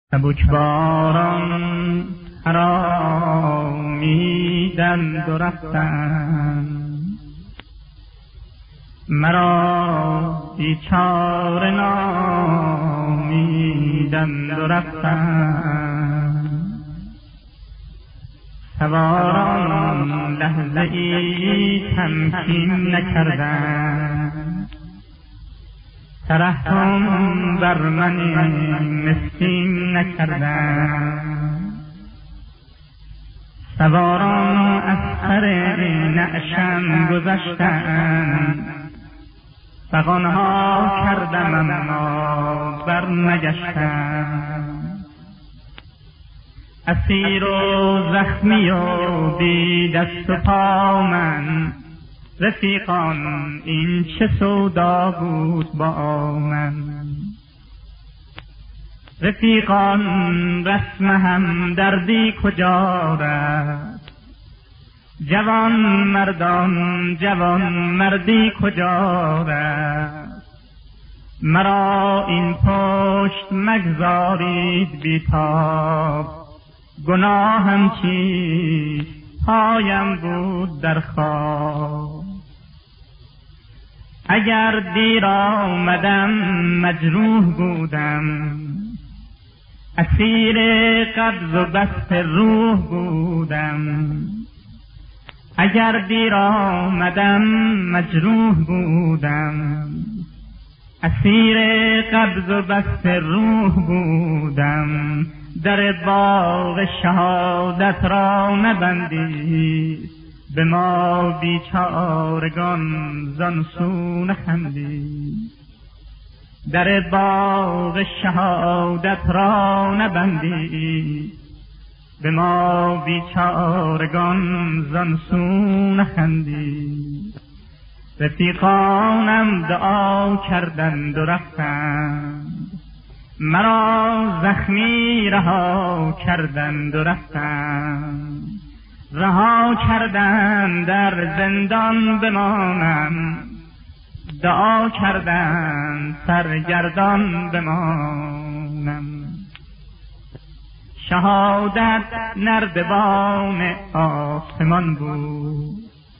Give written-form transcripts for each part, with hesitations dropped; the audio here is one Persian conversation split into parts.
سبکباران آرامیدند و رفتند، مرا بیچاره نامیدند و رفتند. سواران لحظه ای تمکین نکردند، ترحم بر من مسکین نکردند. سواران از سر نعشم گذشتند، فغانها کردم اما بر نگشتند. اسیر و زخمی و بی دست و پا من، رفیقان این چه سودا بود با من. رفیقان رسم همدردی کجا رفت، جوان مردی کجا رفت. مرا این پشت مگذارید بی تاب، گناهم چیست پایم بود در خواب. اگر دیر آمدم مجروح بودم، اسیر قبض و بسط روح بودم. اگر دیر آمدم مجروح بودم، اسیر قبض و بسط روح بودم. در باغ شهادت را نبندید، به ما بیچارگان زان سو نخندید. در باغ شهادت را نبندید، به ما بیچارگان زان سو نخندید. رفیقانم دعا کردند و رفتند، مرا زخمی رها کردند و رفتند. رها کردند در زندان بمانم، دعا کردند سرگردان بمانم. شهادت نردبان آسمان بود،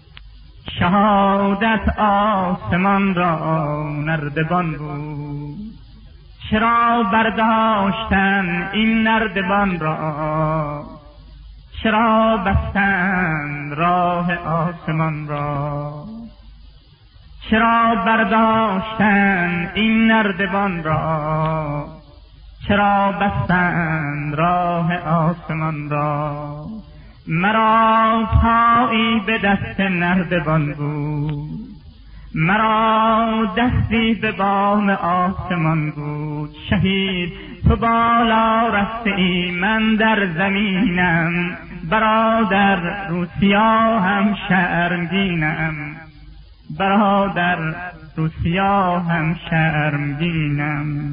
شهادت آسمان را نردبان بود. چرا برداشتن این نردبان را، چرا بستند راه آسمان را. چرا برداشتند این نردبان را، چرا بستند راه آسمان را. مرا پایی به دست نردبان بود، مرا دستی به بام آسمان بود. شهید تو بالا رفته ای، من در زمینم. برادر روسیا هم شرمگینم، برادر روسیا هم شرمگینم.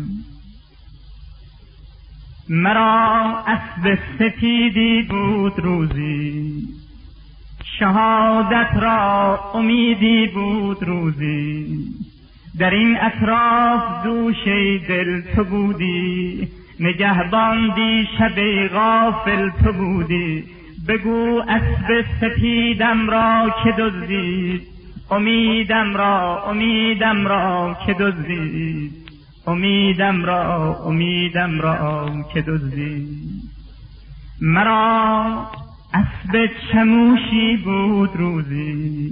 مرا اسب سفیدی بود روزی، شهادت را امیدی بود روزی. در این اطراف دوشه دل تو بودی، نگهبان دی شب غافل تو بودی. بگو اسب سفیدم را که دزدید، امیدم را که دزدید. امیدم را که دزدید. مرا اسب چموشی بود روزی،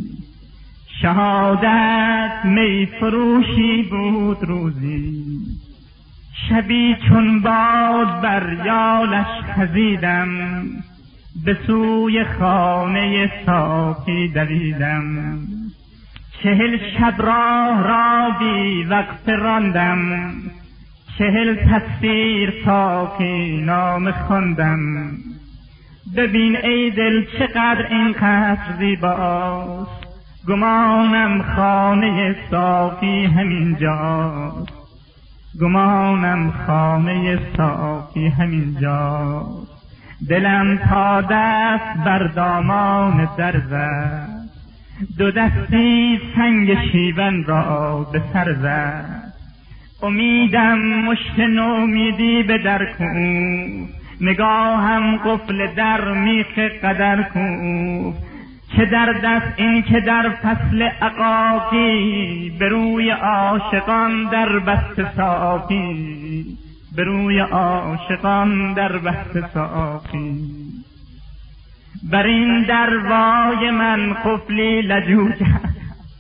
شهادت می فروشی بود روزی. شبی چون باد بر یالش خزیدم، به سوی خانه صافی دویدم. 40 شب را بی وقت راندم، 40 تصویر صافی نام خواندم. ببین ای دل چقدر اینقدر زیباست، گمانم خانه صافی همین جاست. گمانم خانه صافی همین جاست. دلم تا دست بر دامان در زد، دو دستی سنگ شیون را به سر زد. امیدم مشت نومیدی به در کوفت، نگاهم قفل در میخ قدر کوفت. چه در دست این که در فصل عقاقی، به روی عاشقان در بست ساقی، به روی عاشقان در بست ساقی. بر این دروای من قفلی لجوج است،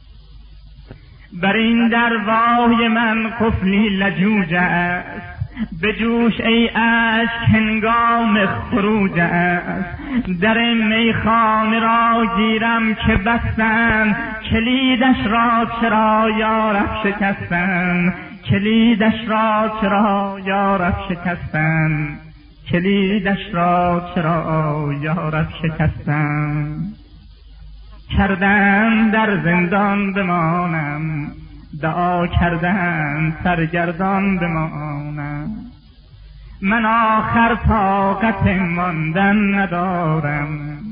بر این دروای من قفلی لجوج است. بجوش ای اشک هنگام خروج است، در میخانه را گیرم که بستن، کلیدش را چرا یارب شکستن، کلیدش را چرا یارب شکستن، کلیدش را چرا یارب شکستن. کردن در زندان بمانم، دعا کردن سرگردان بمانم. من آخر طاقت ماندن ندارم،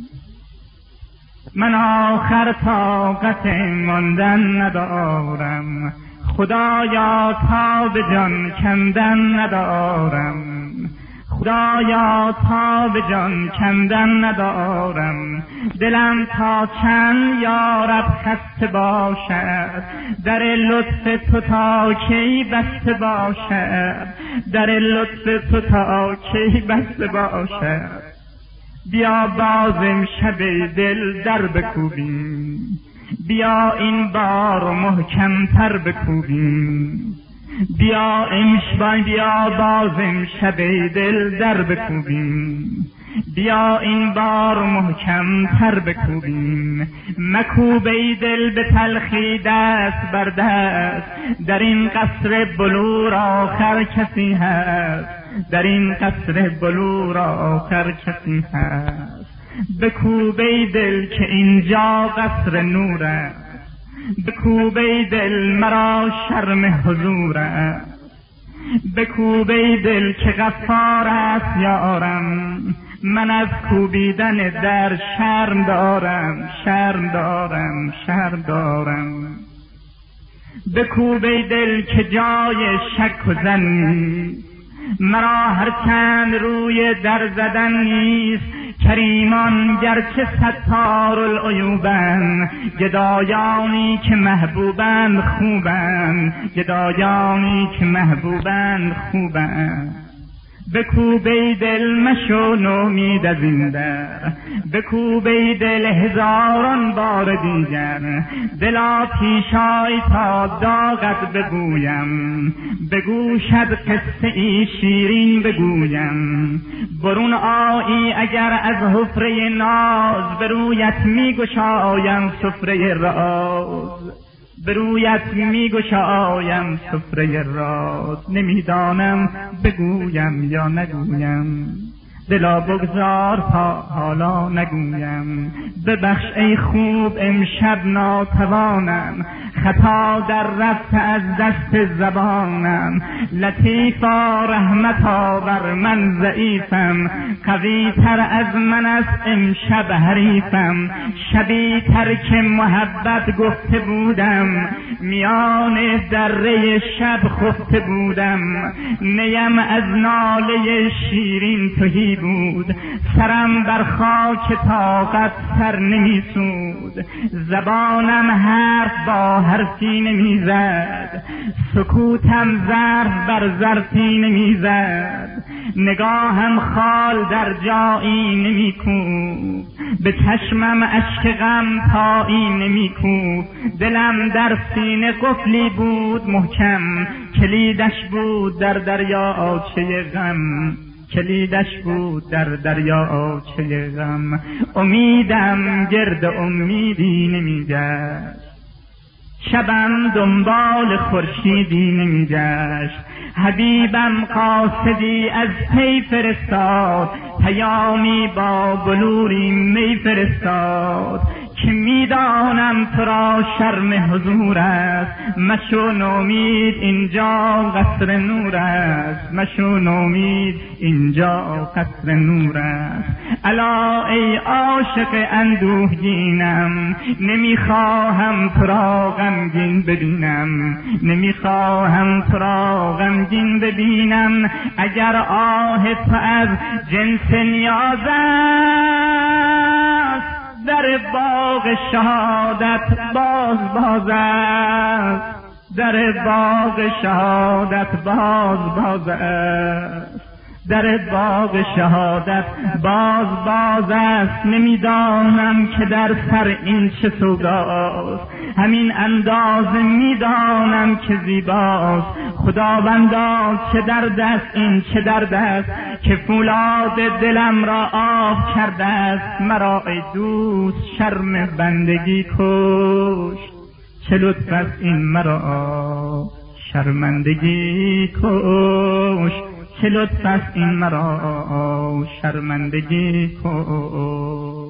من آخر طاقت ماندن ندارم. خدایا تا به جان کندن ندارم، خدایا تا به جان کندن ندارم. دلم تا چند یارب خسته باشد، در لطف تو تا کی بسته باشد، در لطف تو تا کی بسته باشد. بیا بازم شب دل در بکوبیم، بیا این بار محکم تر بکوبیم. بیا بیا بازم شب دل در بکوبیم، بیا این بار محکم تر بکوبیم. مکوب ای دل به تلخی دست بر دست، در این قصر بلور آخر کسی هست، در این قصر بلور آخر کسی هست. بکوب ای دل که اینجا قصر نور است، بکوب ای دل مرا شرم حضور است. بکوب ای دل که غفار است یارم، من از کوبیدن در شرم دارم، شرم دارم، شرم دارم. بکوب ای دل که جای شک و ظن نیست، مرا هر چند روی در زدن نیست. کریمان گرچه ستار العیوبن، گدایانی که محبوبند خوبند، گدایانی که محبوبند خوبند. بکوب ای دل مشو نومید از این در، بکوب ای دل هزاران بار دیگر. دلا پیشای تا داغت بگویم، بگوشد قصه ای شیرین بگویم. برون آیی اگر از حفره ناز، به رویت می گشایم سفره راز، به رویت می گشایم سفره راز. نمیدانم بگویم یا نگویم، دلا بگذار تا حالا نگویم. ببخش ای خوب امشب ناتوانم، خطا در رفت از دست زبانم. لطیفا رحمت آور من ضعیفم، قوی تر از من است امشب حریفم. شبی تر که محبت گفته بودم، میان دره شب خفته بودم. نیم از ناله شیرین تهی بود، سرم بر خاک طاقت سر نمی سود. زبانم حرف با حرفی نمی زد، سکوتم ظرف بر ظرفی نمی زد. نگاهم خال در جایی نمی کوب، به چشمم اشک غم پایی نمی کوب. دلم در سینه قفلی بود محکم، کلیدش بود در دریاچه غم، کلیدش بود در دریاچه غم. امیدم گرد امیدی نمی گشت، شبم دنبال خورشیدی نمی گشت. حبیبم قاصدی از پی فرستاد، پیامی با بلوری می فرستاد. که میدانم تو را شرم حضور است. مشو نومید اینجا قصر نور است، مشو نومید اینجا قصر نور است. الا ای عاشق اندوهگینم، نمیخواهم تو را غمگین ببینم، نمیخواهم تو را غمگین ببینم. اگر آه تو از جنس نیاز است، در باغ شهادت باز است، در باغ شهادت باز است، در باغ شهادت باز است. نمیدانم که در سر این چه سوداست، همین اندازه میدانم که زیباست. خداوندا چه درد است این، چه درد است که فولاد دلم را آب کرده است. مرا ای دوست شرم بندگی کش، چه لطف است این مرا شرمندگی کش، چه لطف است این مرا شرمندگی کش.